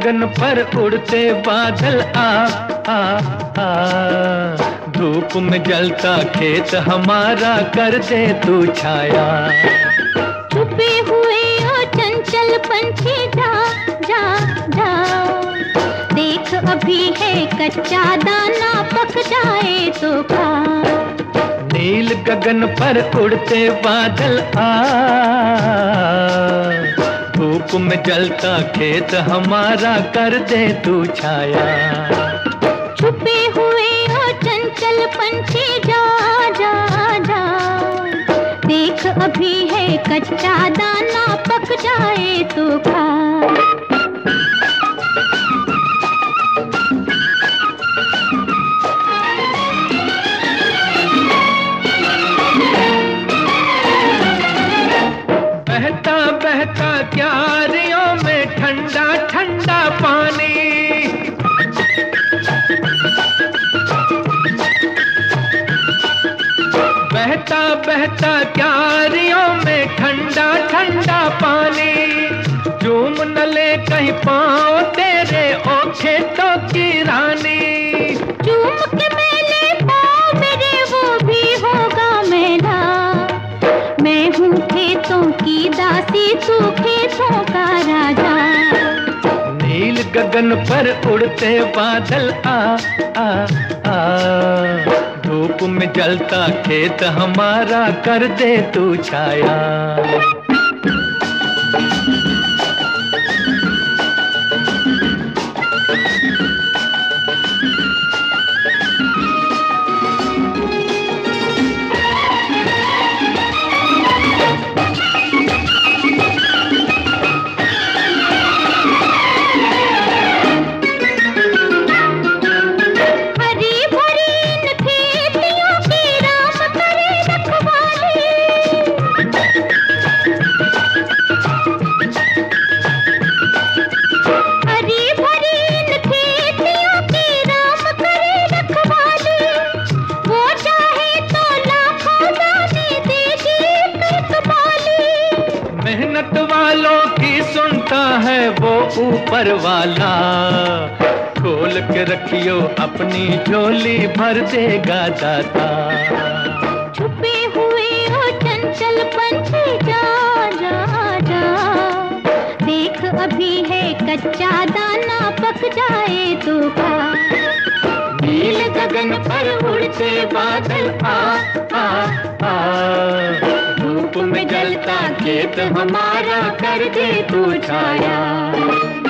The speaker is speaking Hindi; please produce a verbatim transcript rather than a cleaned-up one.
गगन पर उड़ते बादल आ आ आ, धूप में जलता खेत हमारा कर दे तू छाया। छुपे हुए ओ चंचल पंछी जा जा जा, देख अभी है कच्चा दाना पक जाए तो खा। नील गगन पर उड़ते बादल आ, धूप में जलता खेत हमारा कर दे तू छाया। छुपे हुए ओ चंचल पंछी जा जा जा, देख अभी है कच्चा दाना पक जाए तो खा। बहता बहता क्यारियों में ठंडा ठंडा पानी, बहता बहता क्यारियों में ठंडा ठंडा पानी, झूम न ले कहीं पाँव तेरे ओ खेतों की रानी। चूम के मेले पाँव मेरे वो भी होगा मेला, मैं हूँ खेतों की दासी तू खेतों का राजा। नील गगन पर उड़ते बादल आ आ आ, धूप में जलता खेत हमारा कर दे तू छाया। मेहनत वालों की सुनता है वो ऊपर वाला, खोल के रखियो अपनी झोली भर देगा दाता। छुपे हुए हो चंचल पंछी जा जा जा, देख अभी है कच्चा दाना पक जाए तो खा। नील गगन पर उड़ते बादल आ आ आ, धूप में जलता खेत हमारा कर दे तू छाया।